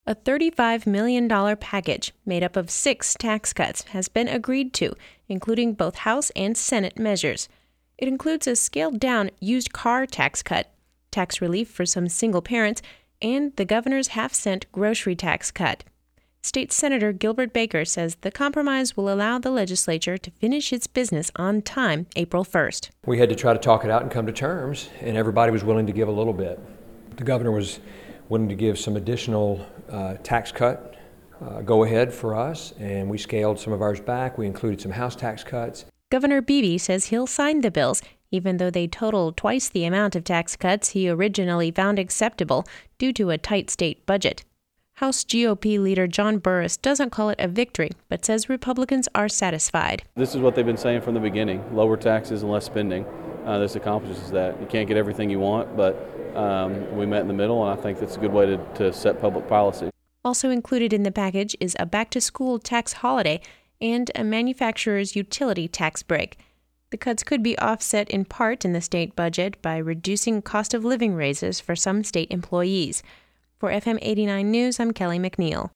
A $35 million package made up of 6 tax cuts has been agreed to, including both House and Senate measures. It includes a scaled-down used car tax cut, tax relief for some single parents, and the governor's half-cent grocery tax cut. State Senator Gilbert Baker says the compromise will allow the legislature to finish its business on time April 1st. We had to try to talk it out and come to terms, and everybody was willing to give a little bit. The governor was willing to give some additional tax cut go-ahead for us, and we scaled some of ours back. We included some House tax cuts. Governor Beebe says he'll sign the bills, even though they total twice the amount of tax cuts he originally found acceptable due to a tight state budget. House GOP leader John Burris doesn't call it a victory, but says Republicans are satisfied. This is what they've been saying from the beginning: lower taxes and less spending. This accomplishes that. You can't get everything you want, but we met in the middle, and I think that's a good way to set public policy. Also included in the package is a back-to-school tax holiday and a manufacturer's utility tax break. The cuts could be offset in part in the state budget by reducing cost of living raises for some state employees. For FM 89 News, I'm Kelly McNeil.